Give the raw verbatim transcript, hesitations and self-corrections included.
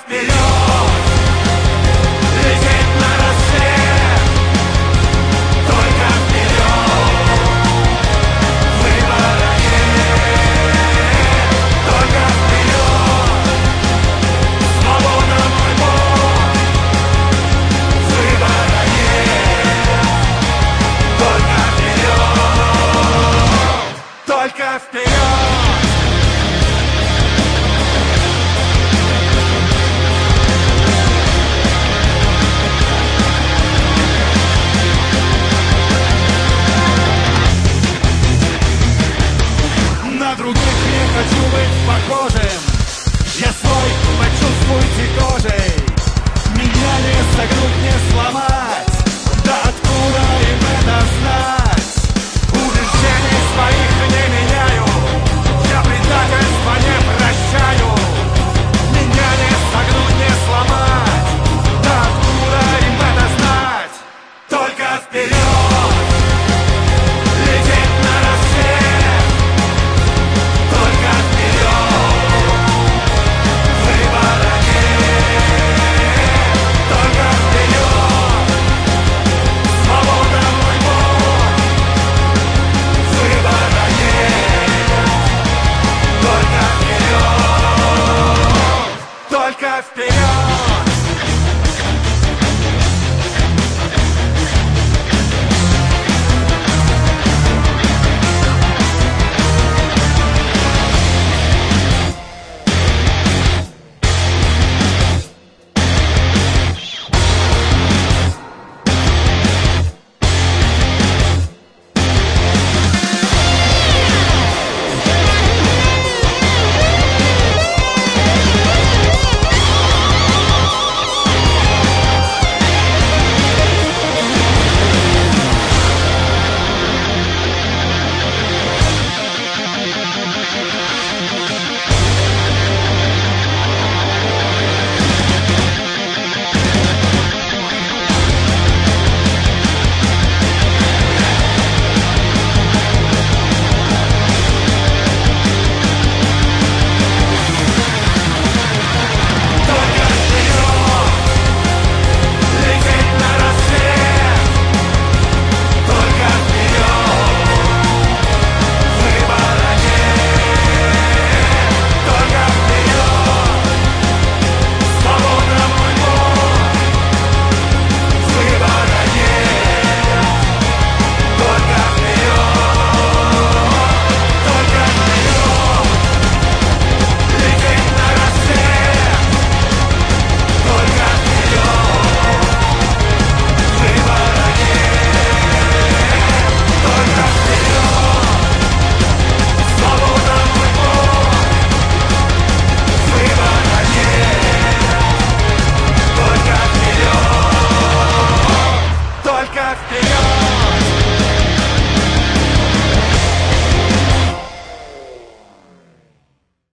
вперед, лететь на рассвет, только вперед, выбора нет, только вперед, свобода мой бог, выбора нет, только вперед, только вперед. На других не хочу быть похожим. Я свой, почувствуйте кожей. Меня не согнуть, не сломать. Да откуда им это знать? Убеждений своих не меняю. Я предательства не прощаю. Меня не согнуть, не сломать. Да откуда им это знать? Только вперед, лететь на рассвет, только вперед, выбора нет, только вперед, свобода мой бог, выбора нет, только вперед, только вперед. Только вперед!